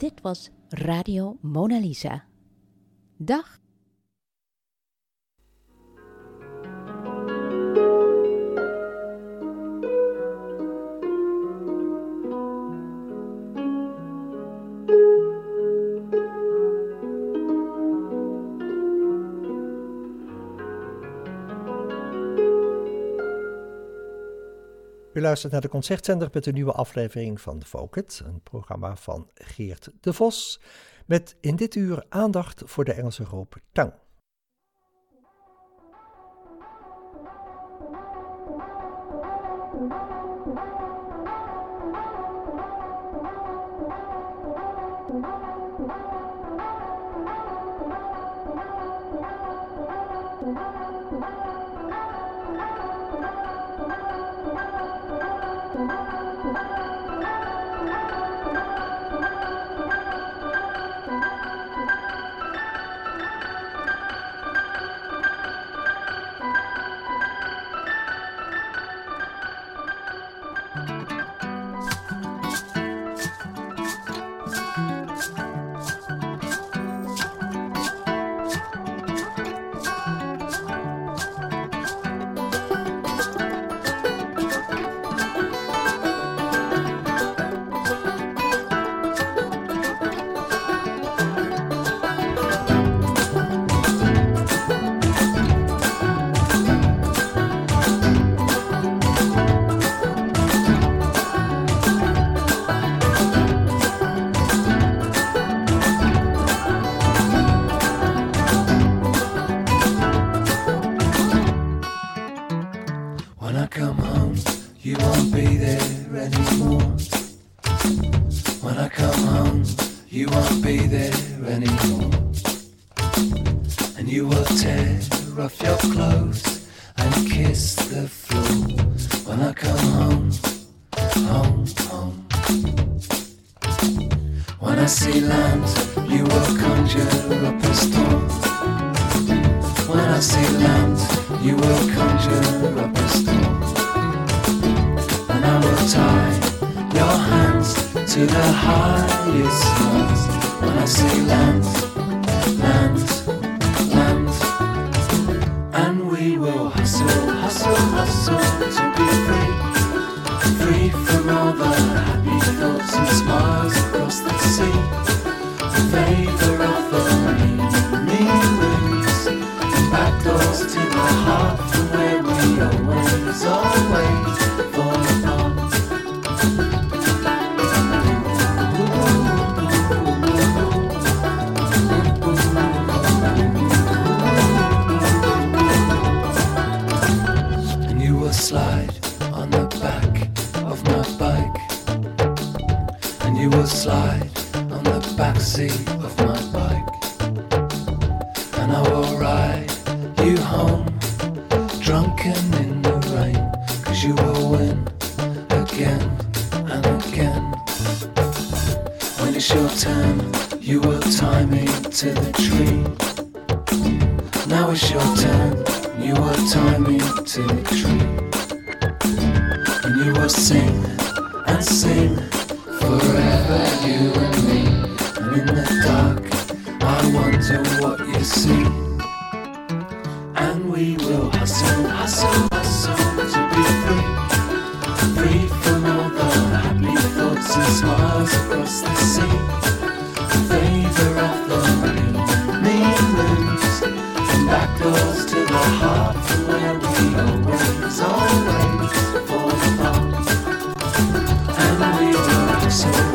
Dit was Radio Mona Lisa. Dag. U luistert naar de Concertzender met een nieuwe aflevering van Folk-It, een programma van Geert de Vos, met in dit uur aandacht voor de Engelse groep Tang.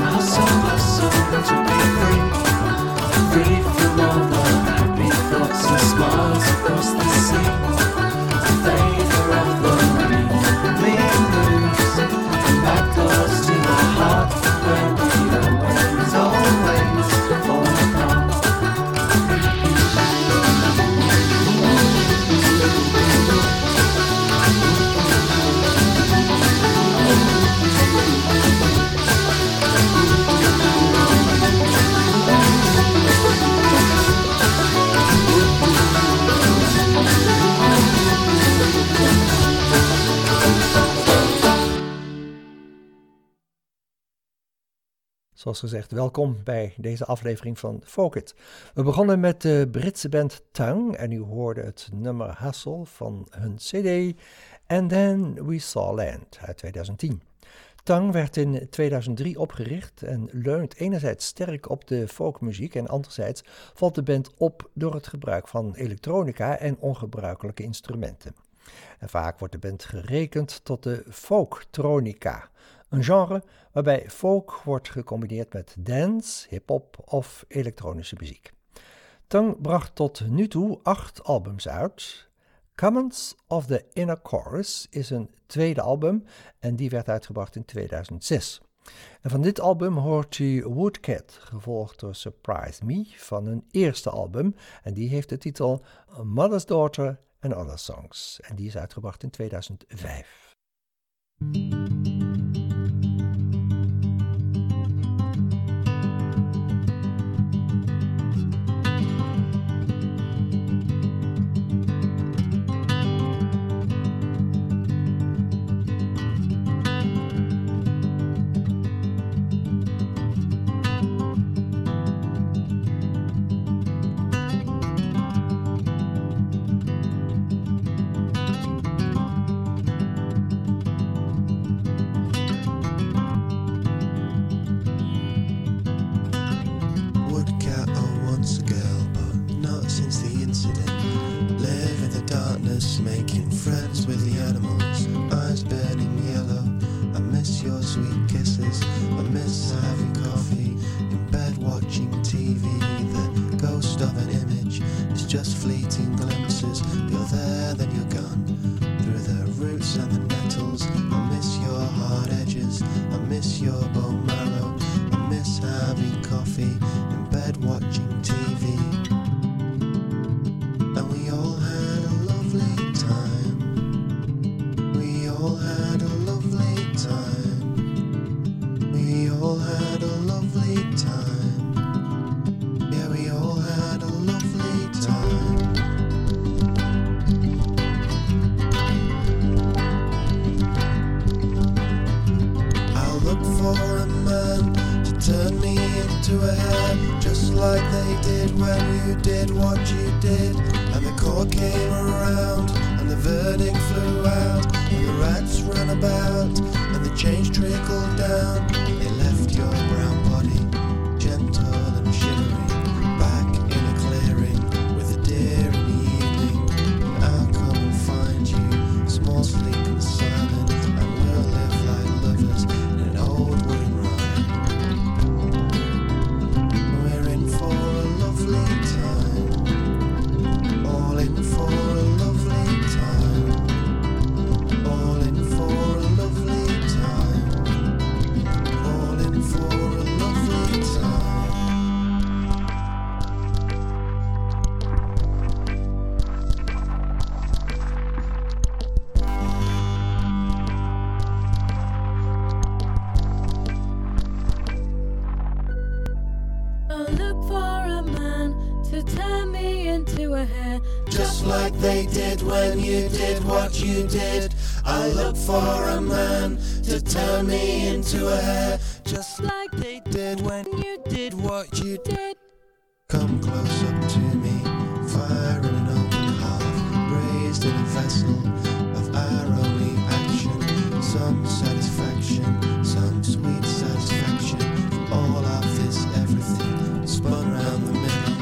Free from all the happy thoughts. Zoals gezegd, welkom bij deze aflevering van Folk-It. We begonnen met de Britse band Tongue en u hoorde het nummer Hustle van hun CD And Then We Saw Land uit 2010. Tongue werd in 2003 opgericht en leunt enerzijds sterk op de folkmuziek en anderzijds valt de band op door het gebruik van elektronica en ongebruikelijke instrumenten. En vaak wordt de band gerekend tot de folktronica, een genre waarbij folk wordt gecombineerd met dance, hip-hop of elektronische muziek. Tongue bracht tot nu toe 8 albums uit. Comments of the Inner Chorus is een tweede album en die werd uitgebracht in 2006. En van dit album hoort u Woodcat, gevolgd door Surprise Me van hun eerste album en die heeft de titel Mother's Daughter and Other Songs en die is uitgebracht in 2005. Making friends with the animals, eyes burning yellow. I miss your sweet kisses, I miss having coffee, in bed watching TV. The ghost of an image is just fleeting glimpses. You're there, then you're gone, through the roots and the nettles. I miss your hard edges, I miss your bone marrow. I miss having coffee, in bed watching TV. And we all had a lovely time. We all had a lovely time. We all had a lovely time. Yeah, we all had a lovely time. I'll look for a man to turn me into a hare, just like they did when you did what you did. And the court came around, and the verdict flew out, and the rats ran about, and the change trickled down. They left your brown body, gentle and shivering, back in a clearing, with a deer in the evening. And I'll come and find you, small, sleek and silent, and we'll live like lovers in an old wooden rhyme. We're in for a lovely time. All in for a lovely time. All in for a lovely time. All in for a lovely time. I look for a man to turn me into a hare, Just like they did when you did what you did. I look for a man to turn me into a hare, just like they did when you did what you did. Come close up to me, fire in an open heart, raised in a vessel of our only action. Some satisfaction, some sweet satisfaction from all of this everything spun round the middle.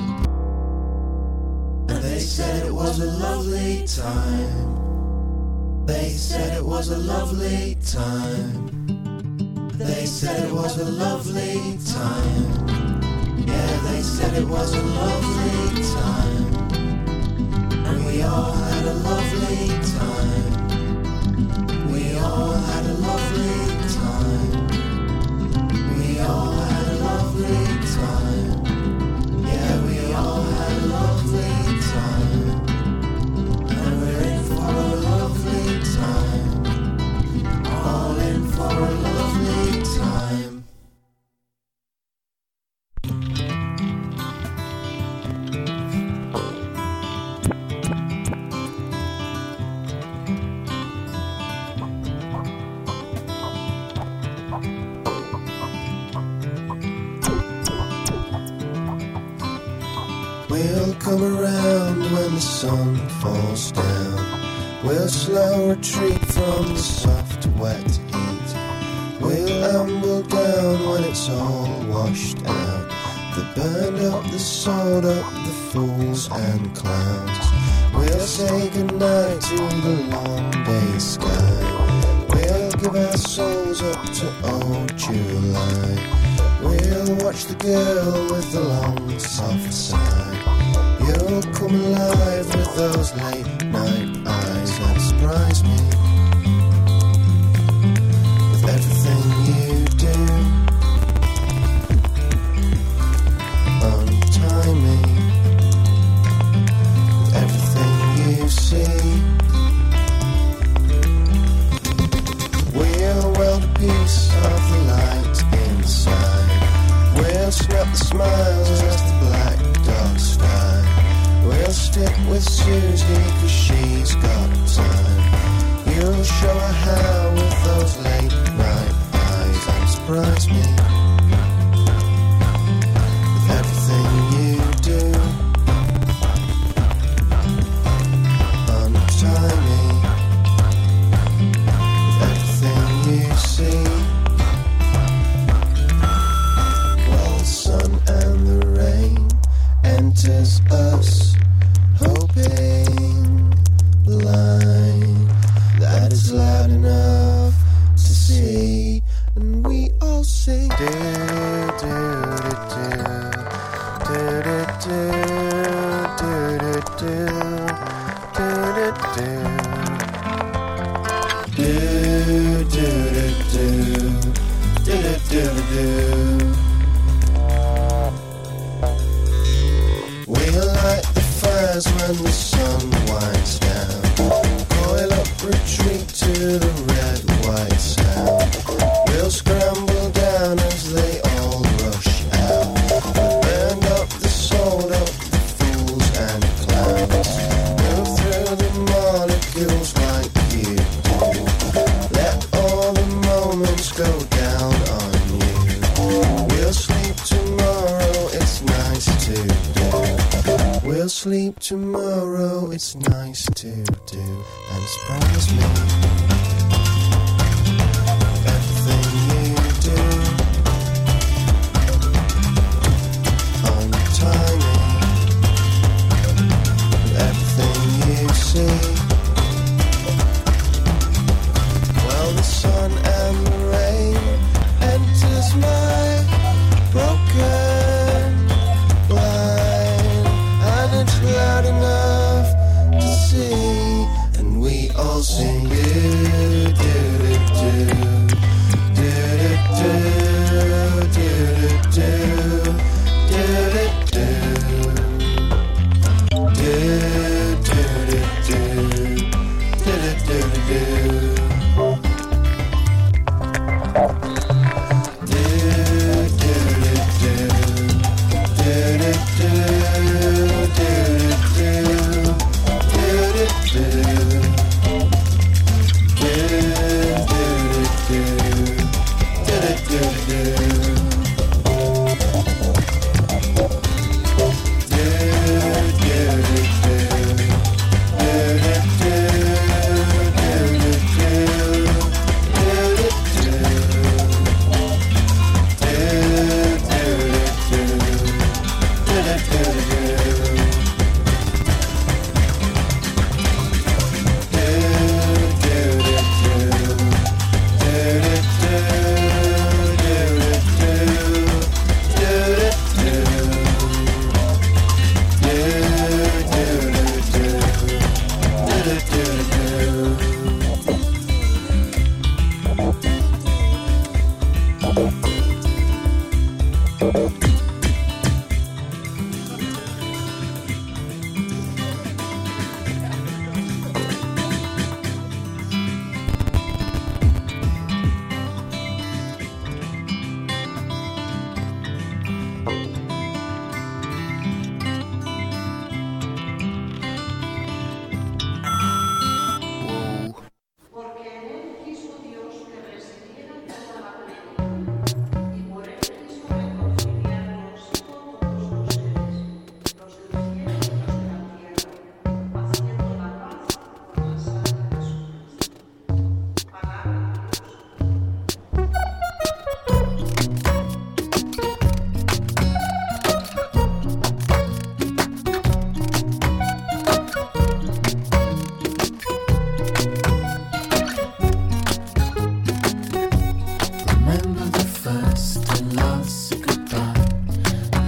And they said it was a lovely time. They said it was a lovely time. They said it was a lovely time. Yeah, they said it was a lovely time. And we all had a lovely time. We all had a lovely time. We all had a lovely time. Yeah, we all had a lovely time. And we're in for a lovely time. All in for a lovely time. We'll come around when the sun falls down. We'll slow retreat from the soft, wet heat. We'll amble down when it's all washed out. The burned up, the sold up, the fools and clowns. We'll say goodnight to the long day sky. We'll give our souls up to old July. We'll watch the girl with the long soft side. You'll come alive with those late night eyes and surprise me with everything you do. Untie me with everything you see. We'll weld a piece of the light inside. We'll snap the smiles as the black dogs fly. We'll stick with Susie 'cause she's got time. You'll show her how with those late night eyes and surprise me with everything you do. Untie me with everything you see. Well, the sun and the rain enters us, hoping the line that is loud enough to see, and we all sing do do do do do do do do do do do do. We'll light the fires when the sun winds down. Coil up, retreat to the red, white sound. We'll scramble down as they all rush out. We'll burn up the sold up, the fools and clowns. Go through the molecules like you do. Let all the moments go down on you. We'll sleep tomorrow, it's nice to do. We'll sleep tomorrow, it's nice to do. And surprise me with everything you do. Untie me with everything you see. Well, the sun and the rain enters my broken blind, and it's loud enough to see, and we all sing it.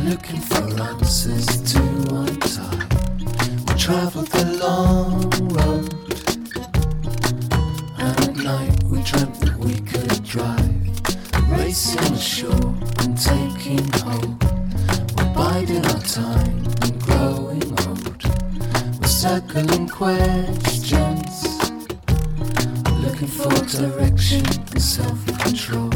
looking for answers to untie. We travelled the long road, and at night we dreamt that we could drive, racing ashore and taking hold. We're biding our time and growing old. We're circling questions, looking for direction and self-control.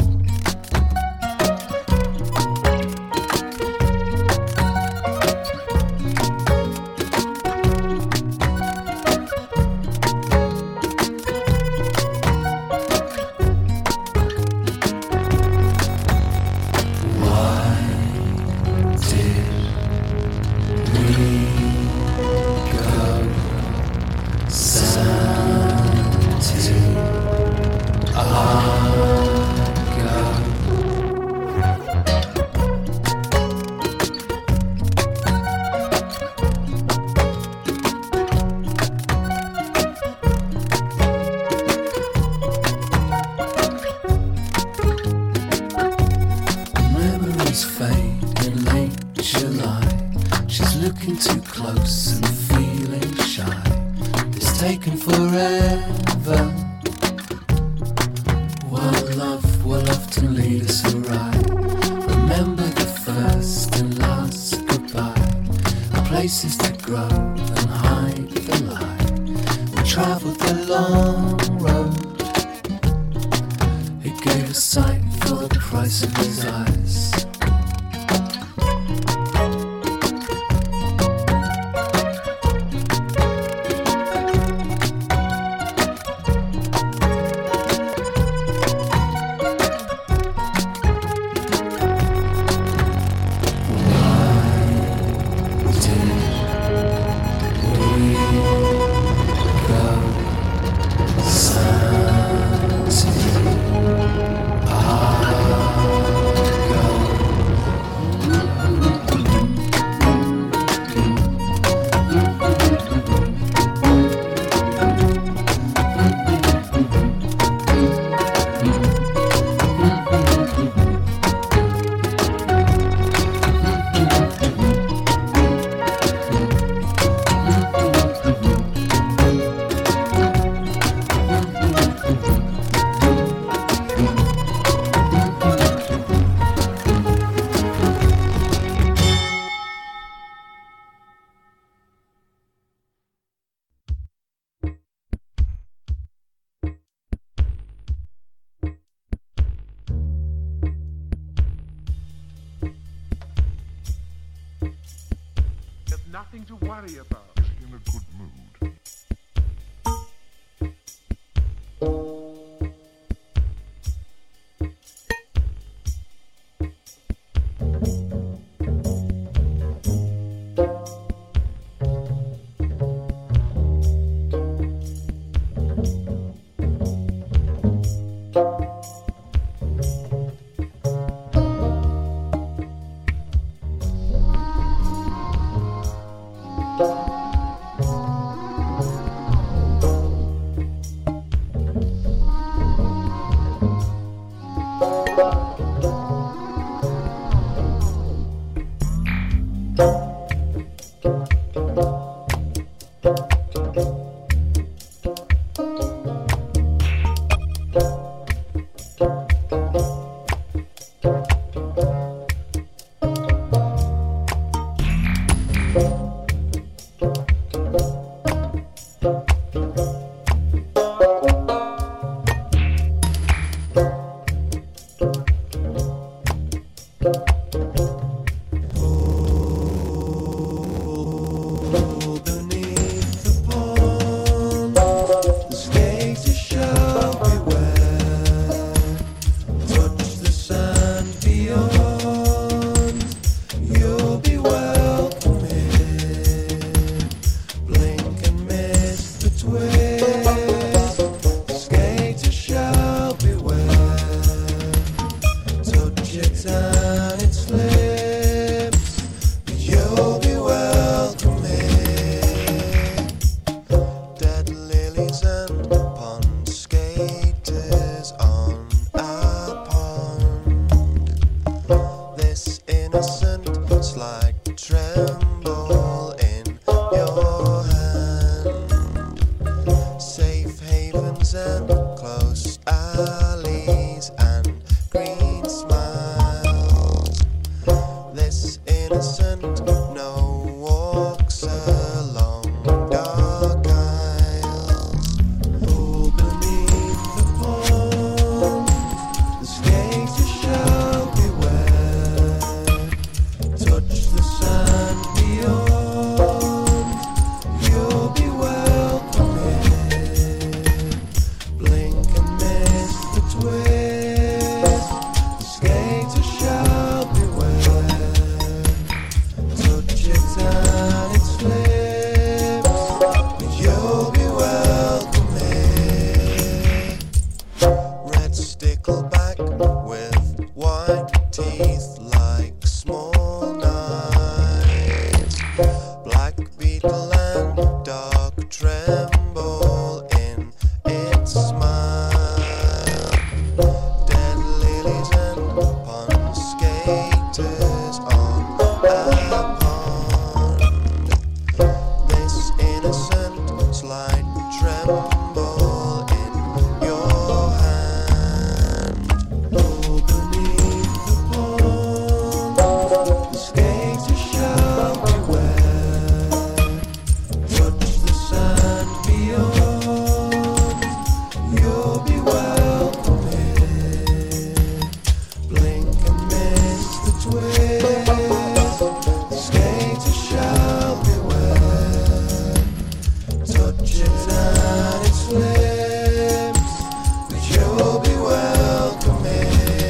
Nothing to worry about. In a good mood. slight tremble in your hand. Safe havens and close alleys and green smiles. This innocent no walks along dark aisles. All beneath the pond, the skaters shall beware. Touch the sand beyond, you'll be welcome here. Blink and miss the twist, the skaters shall beware. Touch it and it slips, but you'll be welcome here. Red stickleback with white teeth like small knives. Black beetle and dark tremble in its smile. Dead lilies and pond skaters on a pond. This innocent slight tremble in your hand. All beneath the pond, the skaters shall beware. Touch the sand beyond, you'll be welcome here. Blink and miss the twist, the skaters shall beware. Touch it and it slips, but you'll be welcome here.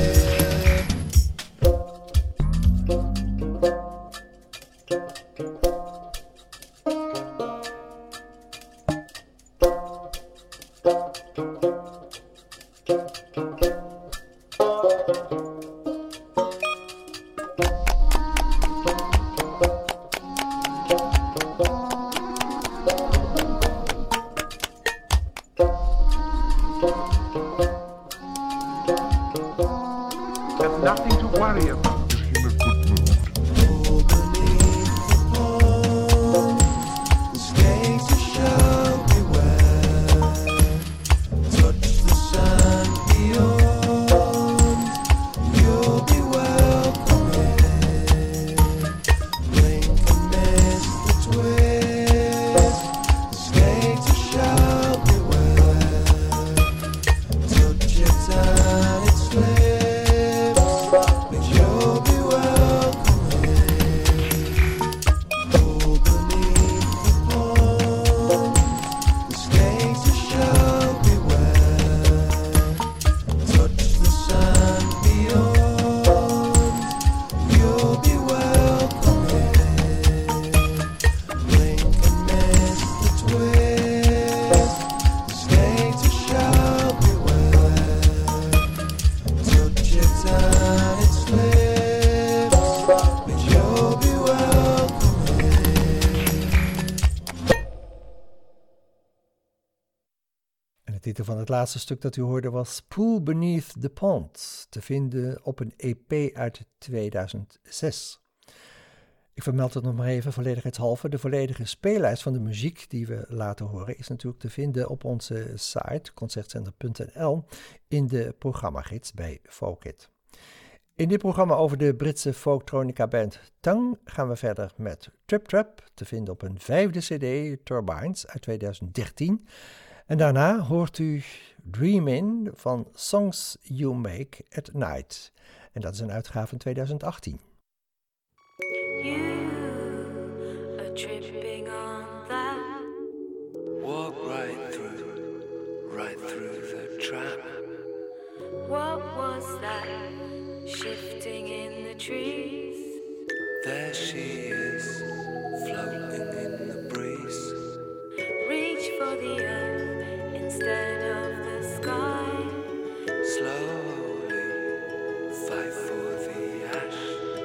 There's nothing to worry about if you're in a good mood. All beneath the pond, the skaters shall beware. Touch the sand beyond, you'll be welcome here. Blink and miss the twist, the skaters shall beware. Touch it and it slips, but you'll be welcome here. All beneath the pond, the skaters shall beware. Touch the sand beyond, you'll be welcome here. Blink and miss the twist, the skaters shall beware. Touch it and it slips, but you'll be welcome here. En de titel van het laatste stuk dat u hoorde was Pool Beneath the Pond, te vinden op een EP uit 2006. Ik vermeld het nog maar even volledigheidshalve. De volledige speellijst van de muziek die we laten horen is natuurlijk te vinden op onze site concertcenter.nl in de programmagids bij Folkit. In dit programma over de Britse folktronica band Tongue gaan we verder met Trip Trap, te vinden op een 5e cd, Turbines, uit 2013. En daarna hoort u Dream In van Songs You Make at Night. En dat is een uitgave van 2018. You are tripping on that. Walk right through the trap. What was that shifting in the trees? There she is, floating in the breeze. Reach for the earth instead of the sky. Slowly fight for the ash.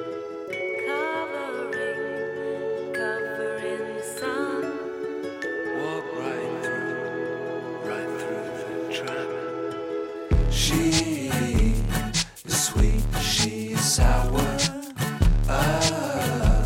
Covering the sun. Walk right through the trap. She is sweet, she is sour.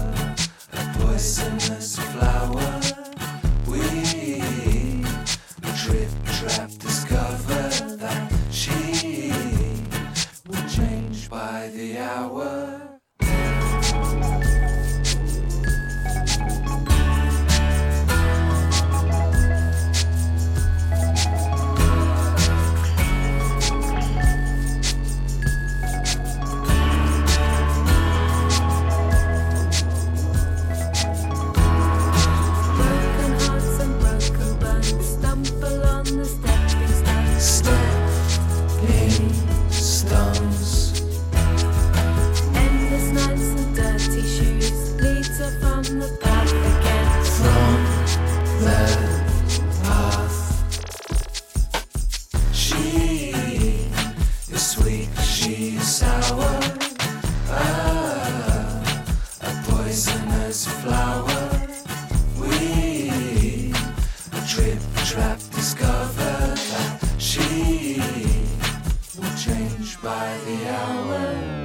poisonous flower. We, a trip trap, discovered that she will change by the hour.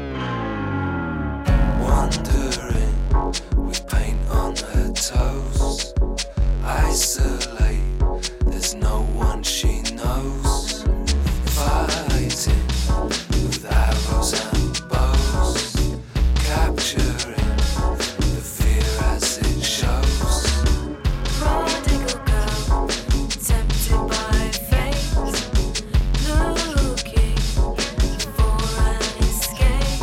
Wandering with paint on her toes, isolate, there's no one she knows. Fighting with arrows and bows, capturing the fear as it shows. Prodigal girl, tempted by fate, looking for an escape.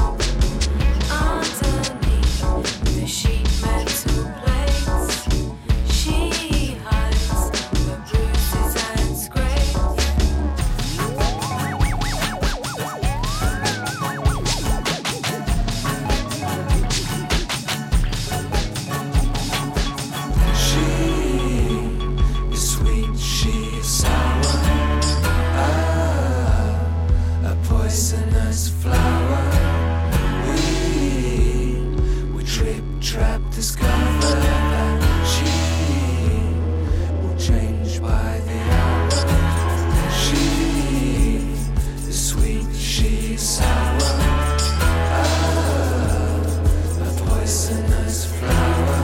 Underneath the sheet metal plates, she hides her bruises and scrapes. She is sweet, she is sour, a poisonous flower. We trip, trap, discover that she will change by the hour. She is sweet, she is sour, a poisonous flower.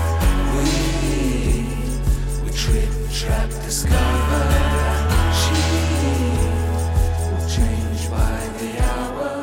We trip, trap, discover that she will change by the hour.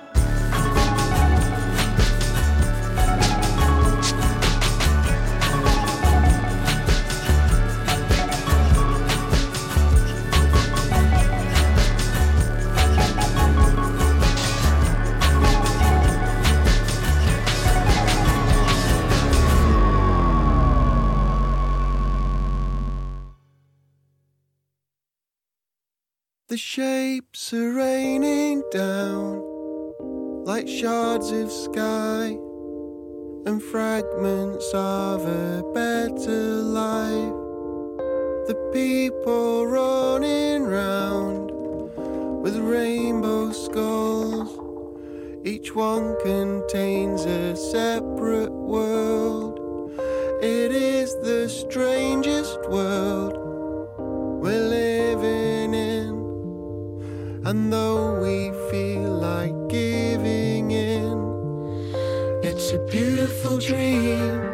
The shapes are raining down like shards of sky and fragments of a better life. The people running round with rainbow skulls, each one contains a separate world. It is the strangest world we're living in. And though we feel like giving in, it's a beautiful dream.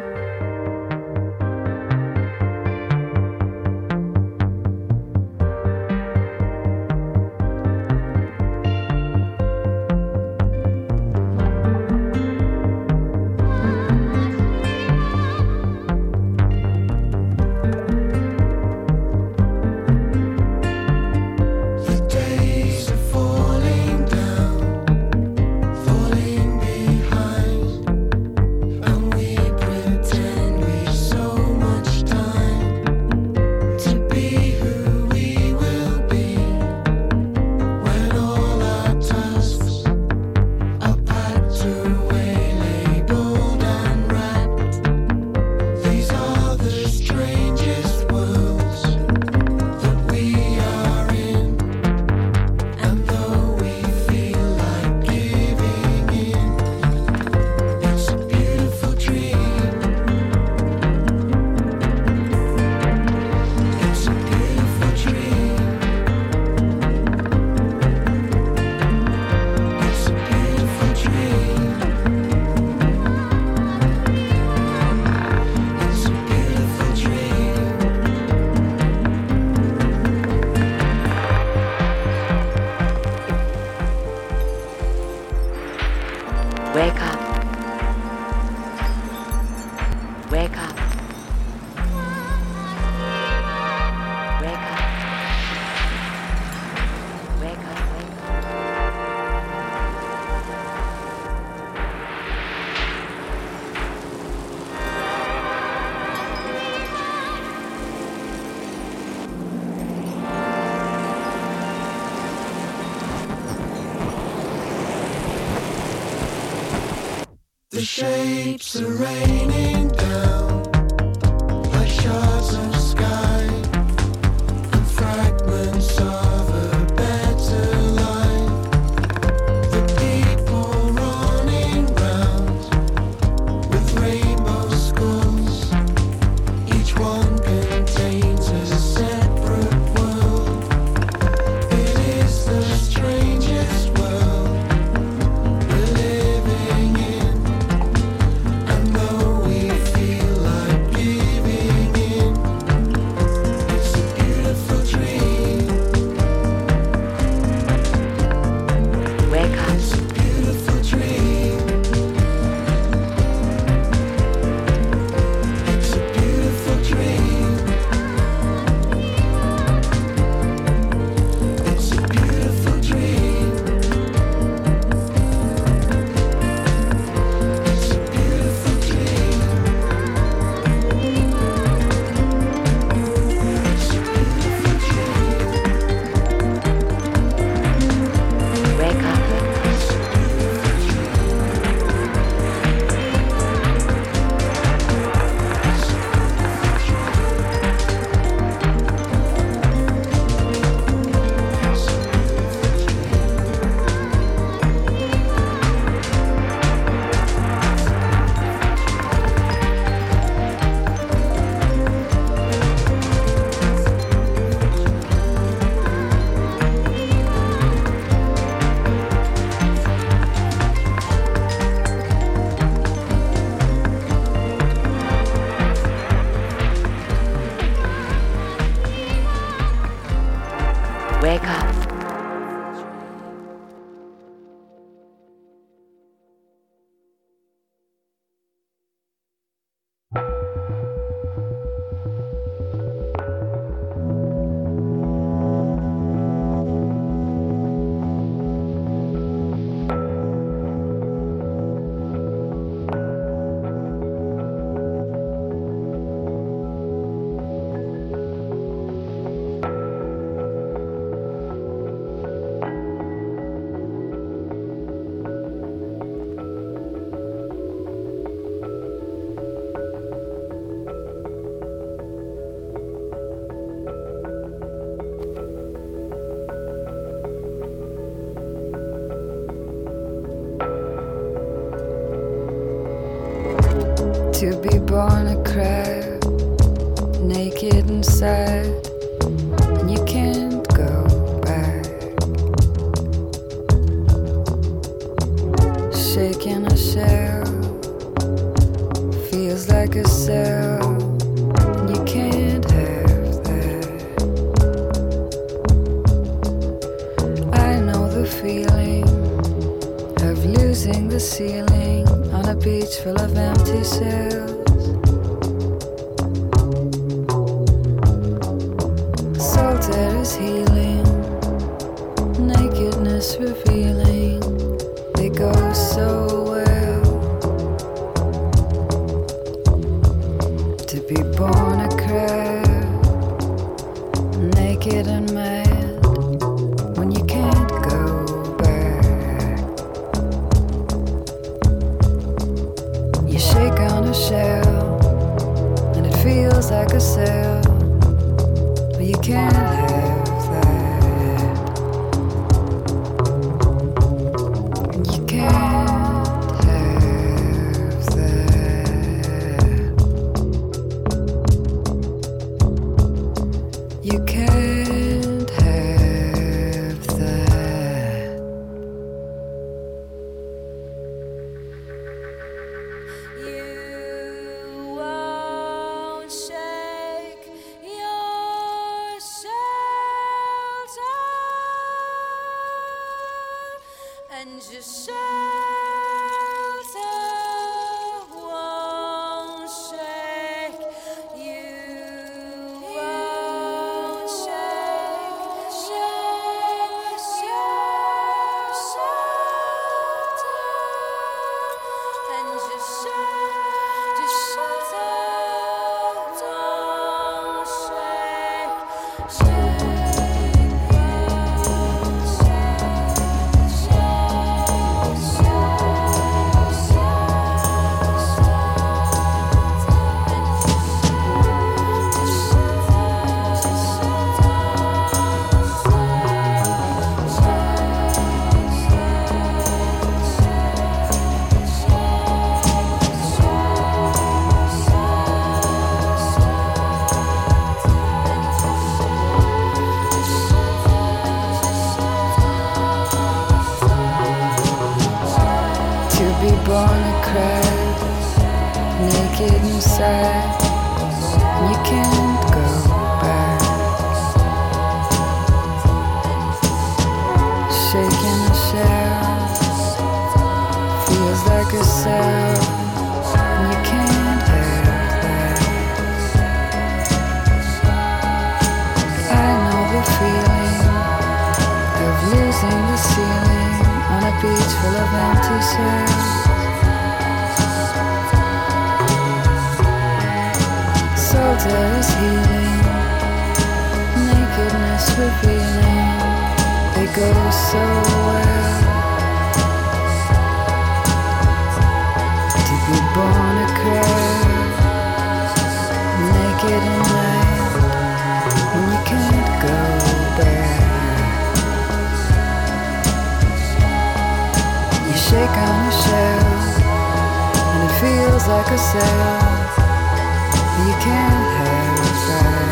Wake up. Wake up. Wake up. Wake up. The shapes are raining down like shards of sky and fragments of a better life. The people running round with rainbows To be born a crab, naked and sad, and you can't go back. Shaking a shell feels like a cell, and you can't have that. I know the feeling of losing the ceiling on a beach full of empty shells. Salted is healing, nakedness revealing. They go so well. To be born a crab, naked and mad, when you can't go back. You shake on a shell, and it feels like a cell, but you can't have that. You can't have that. You can't have that. You won't shake your shelter, and your shelter won't shake. You won't shake your shelter, and your shelter won't shake. To be born a crab, naked inside, and you can't go back. Shaking a shell feels like a cell, and you can't have that. I know the feeling of losing the ceiling on a beach full of empty shells. Salted is healing, nakedness revealing. They go so well. To be born a crab, naked and mad, when you can't go back. You shake on a shell, and it feels like a cell. You can't have that.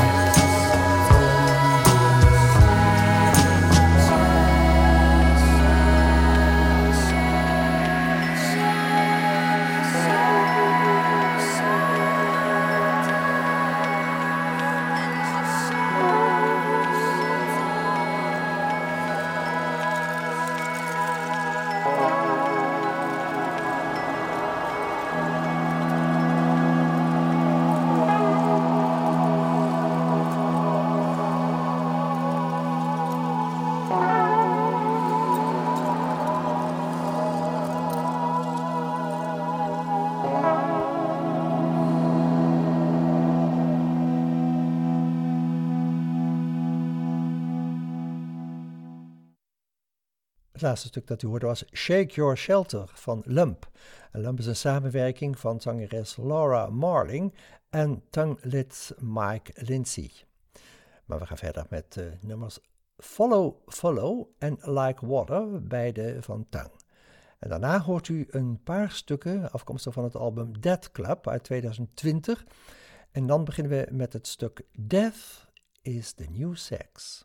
Het laatste stuk dat u hoorde was Shake Your Shelter van Lump. En Lump is een samenwerking van zangeres Laura Marling en tonguelid Mike Lindsay. Maar we gaan verder met nummers Follow Follow en Like Water, beide van Tongue. En daarna hoort u een paar stukken afkomstig van het album Death Club uit 2020. En dan beginnen we met het stuk Death is the New Sex.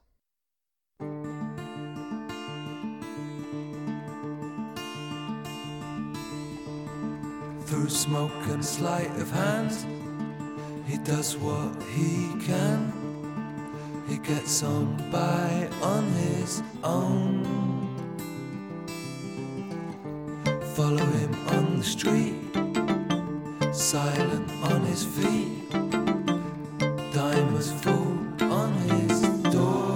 Through smoke and sleight of hand, he does what he can. He gets on by on his own. Follow him on the street, silent on his feet. Diamonds fall on his door.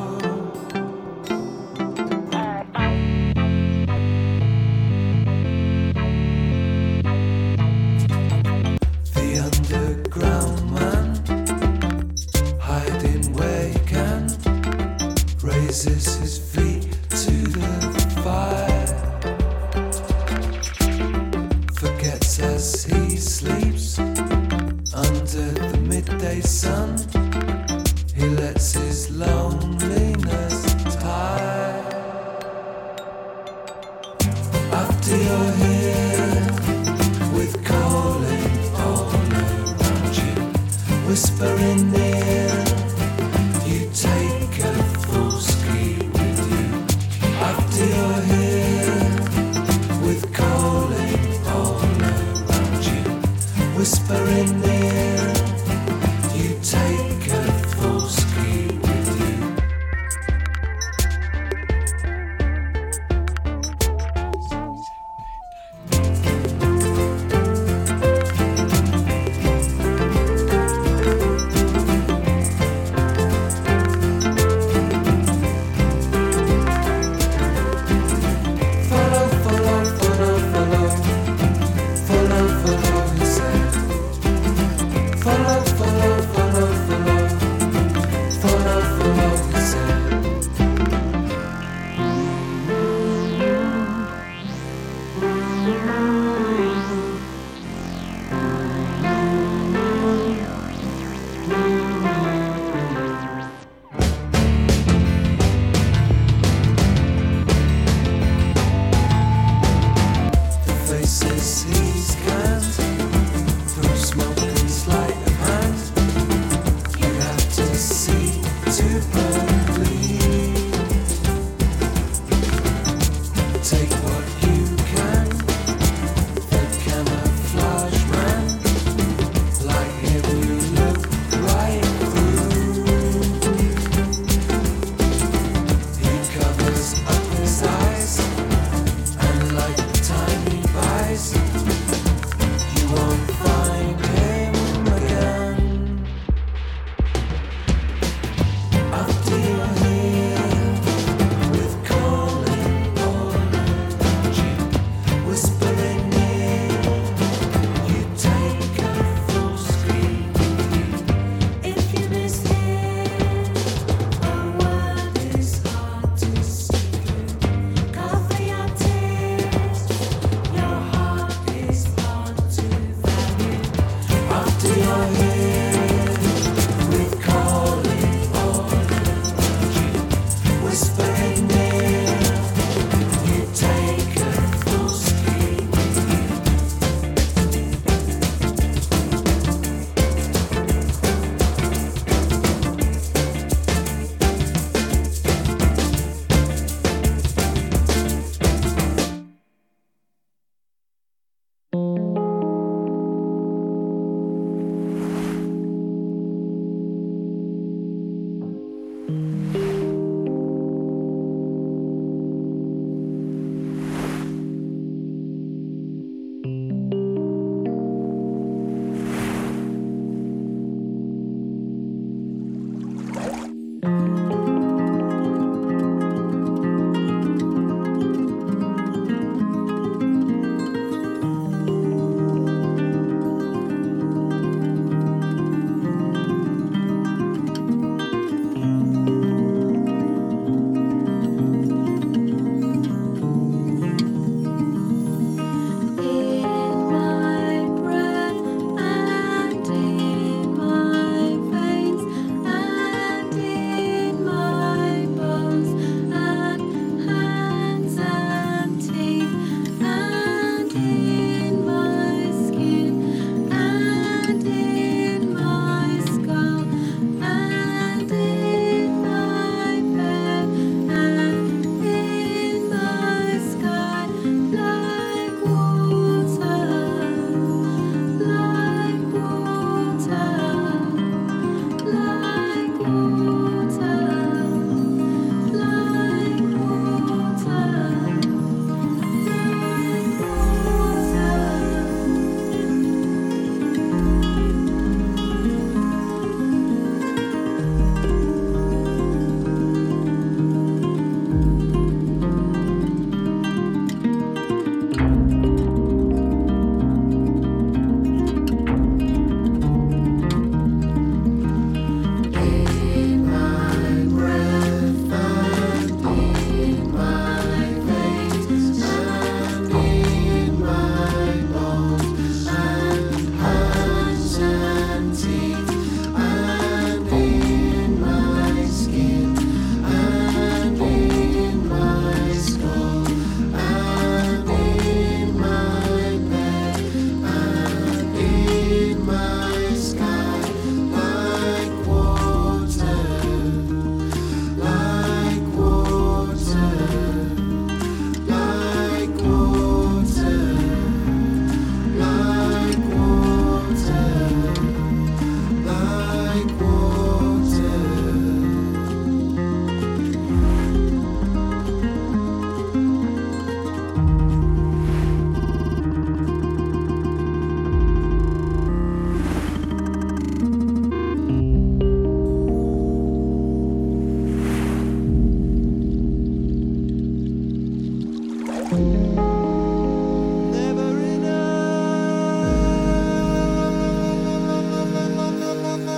The underground man, hiding where he can, raises his feet to the fire. Forgets as he sleeps under the midday sun. He lets his loneliness tie. After you're here with calling all around you, whispering near, you take a full ski with you. After you're here with calling all around you, whispering near, you take a full ski with you. Follow, follow, follow, follow. Follow, follow, he said. Follow, follow, follow, follow.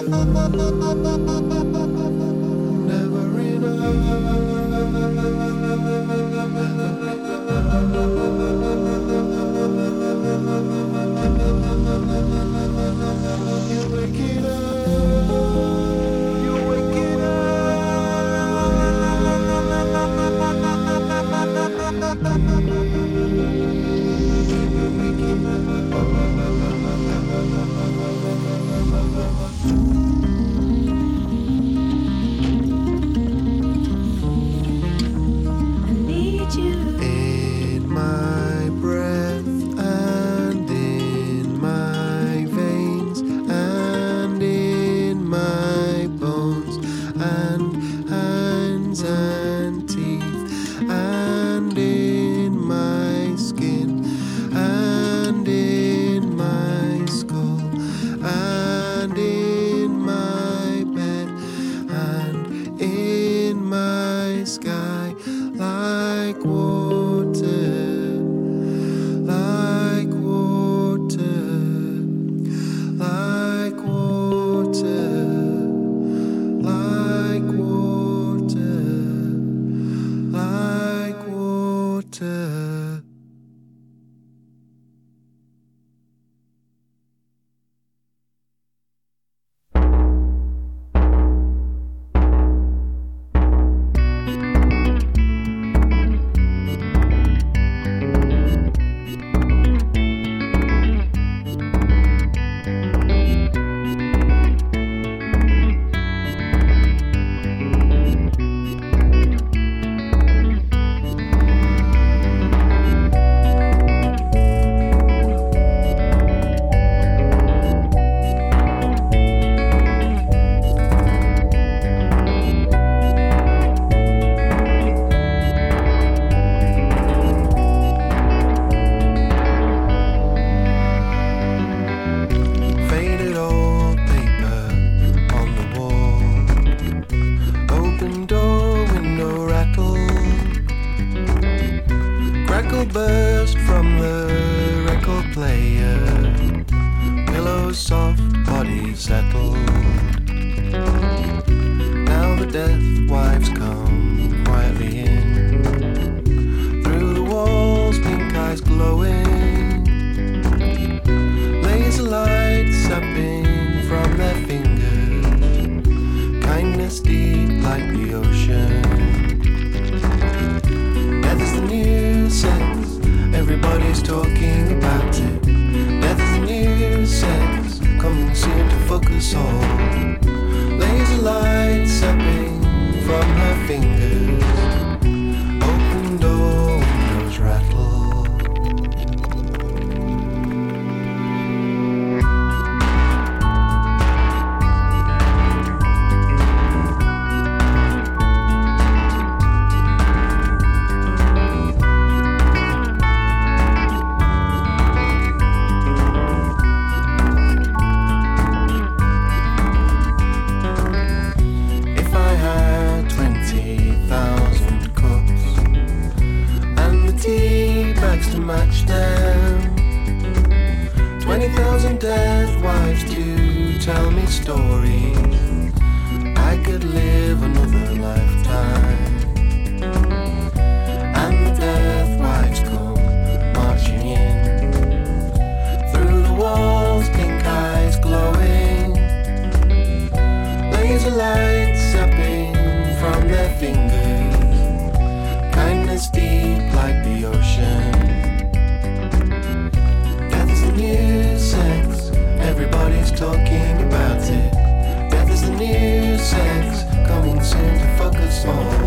Talking about it. Death is the new sex, coming soon to fuck us all.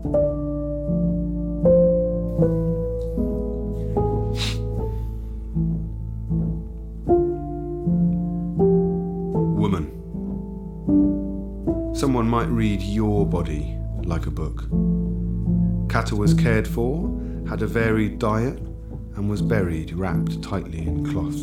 Woman. Someone might read your body like a book. Kata was cared for, had a varied diet, and was buried wrapped tightly in cloth.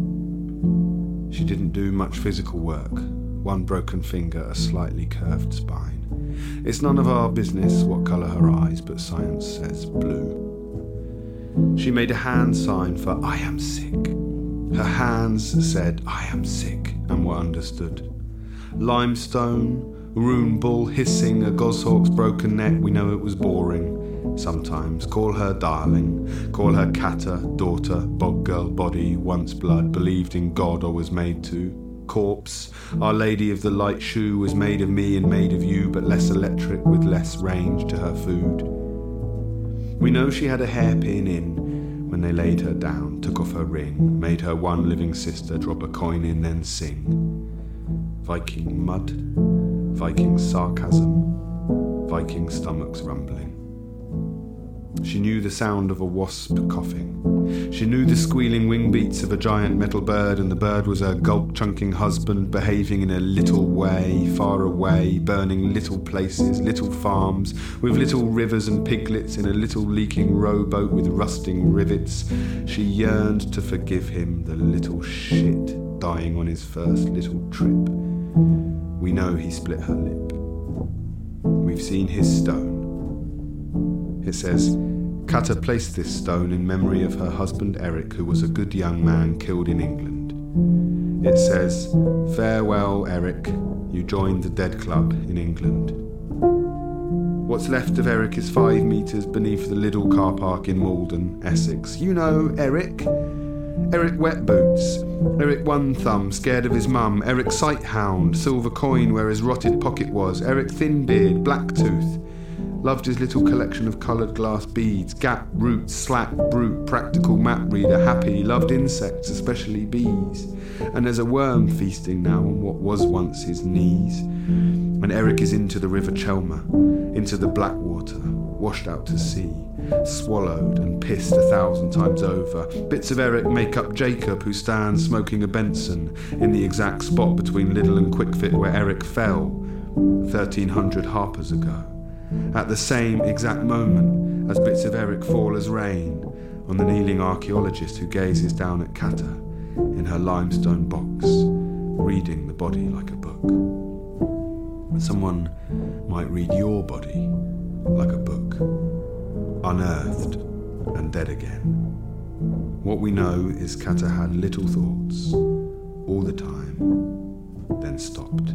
She didn't do much physical work, one broken finger, a slightly curved spine. It's none of our business what colour her eyes, but science says blue. She made a hand sign for I am sick. Her hands said I am sick and were understood. Limestone, rune bull hissing, a goshawk's broken neck, we know it was boring. Sometimes call her darling, call her Kata, daughter, bog girl, body, once blood, believed in God or was made to. Corpse, Our Lady of the Light Shoe was made of me and made of you, but less electric with less range to her food. We know she had a hairpin in when they laid her down, took off her ring, made her one living sister drop a coin in, then sing. Viking mud, Viking sarcasm, Viking stomachs rumbling. She knew the sound of a wasp coughing. She knew the squealing wing beats of a giant metal bird, and the bird was her gulp-chunking husband, behaving in a little way, far away, burning little places, little farms, with little rivers and piglets in a little leaking rowboat with rusting rivets. She yearned to forgive him, the little shit, dying on his first little trip. We know he split her lip. We've seen his stone. It says, Kata placed this stone in memory of her husband Eric, who was a good young man killed in England. It says, farewell, Eric, you joined the Dead Club in England. What's left of Eric is 5 metres beneath the Lidl car park in Malden, Essex. You know Eric. Eric Wet Boots, Eric One Thumb, scared of his mum, Eric Sighthound, silver coin where his rotted pocket was, Eric Thinbeard, Blacktooth. Loved his little collection of coloured glass beads, gap, root, slack, brute, practical map reader, happy, loved insects, especially bees. And there's a worm feasting now on what was once his knees. And Eric is into the River Chelmer, into the Blackwater, washed out to sea, swallowed and pissed 1,000 times over. Bits of Eric make up Jacob, who stands smoking a Benson in the exact spot between Lidl and Quickfit where Eric fell 1,300 harpers ago. At the same exact moment as bits of Eric fall as rain on the kneeling archaeologist who gazes down at Kata in her limestone box, reading the body like a book. Someone might read your body like a book, unearthed and dead again. What we know is Kata had little thoughts all the time, then stopped,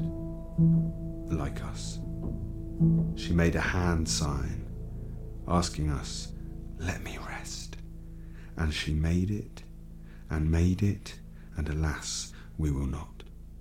like us. She made a hand sign, asking us, let me rest. And she made it, and alas, we will not.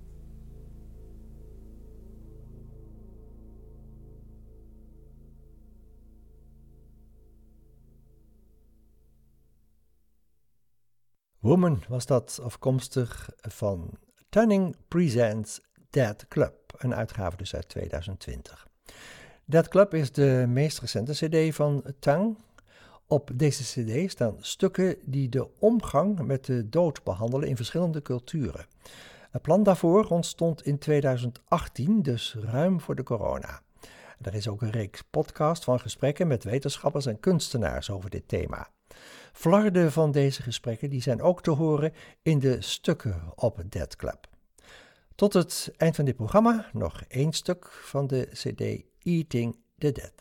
Woman was dat, afkomstig van Tunning Presents Dead Club, een uitgave dus uit 2020. Dead Club is de meest recente cd van Tung. Op deze cd staan stukken die de omgang met de dood behandelen in verschillende culturen. Het plan daarvoor ontstond in 2018, dus ruim voor de corona. Er is ook een reeks podcast van gesprekken met wetenschappers en kunstenaars over dit thema. Flarden van deze gesprekken die zijn ook te horen in de stukken op Dead Club. Tot het eind van dit programma nog 1 stuk van de cd Eating the Dead.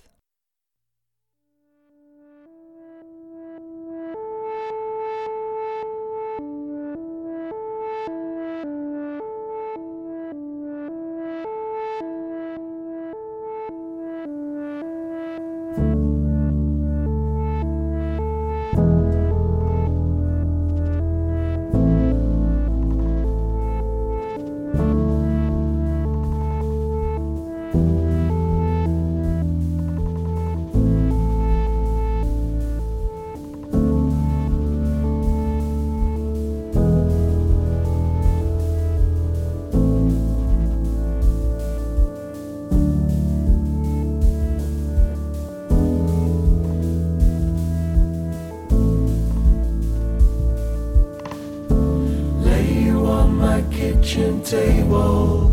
kitchen table,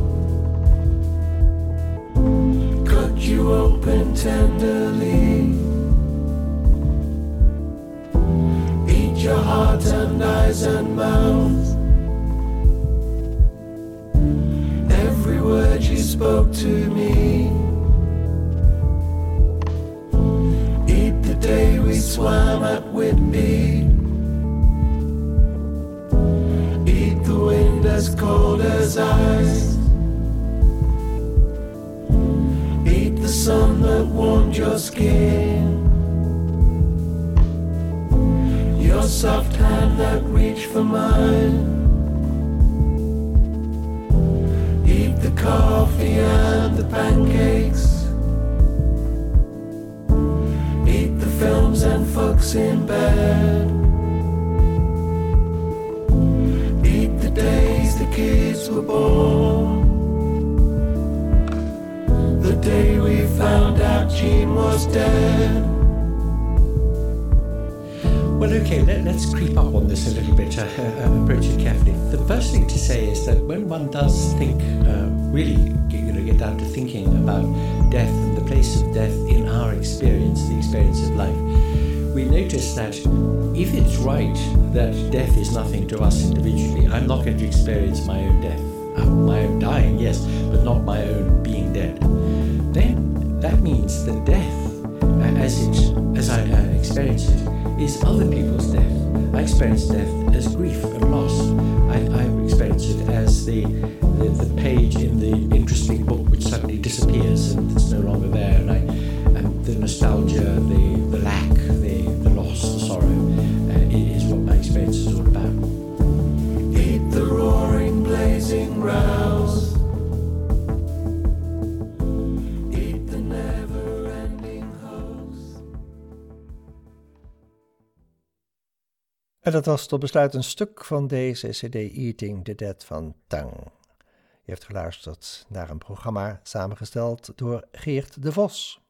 cut you open tenderly, eat your heart and eyes and mouth. Every word you spoke to me, eat the day we swam at Whitby, eat the wind as cold as ice, eat the sun that warmed your skin, your soft hand that reached for mine, eat the coffee and the pancakes, eat the films and fucks in bed, eat the days the kids were born, the day we found out Jean was dead. Well, okay, let's creep up on this a little bit, approach it carefully. The first thing to say is that when one does think, really get down to thinking about death and the place of death in our experience, the experience of life, we notice that if it's right that death is nothing to us individually, I'm not going to experience my own death, my own dying, yes, but not my own being dead, then that means that death, as I experience it, is other people's death. I experience death as grief and loss. I experience it as the page in the interesting book which suddenly disappears and it's no longer there, and the nostalgia, the lack, the loss, the sorrow is what my experience is all about. Eat the roaring, blazing rouse. Eat the never-ending host. En dat was tot besluit een stuk van deze CD Eating the Dead van Tang. Je heeft geluisterd naar een programma samengesteld door Geert de Vos.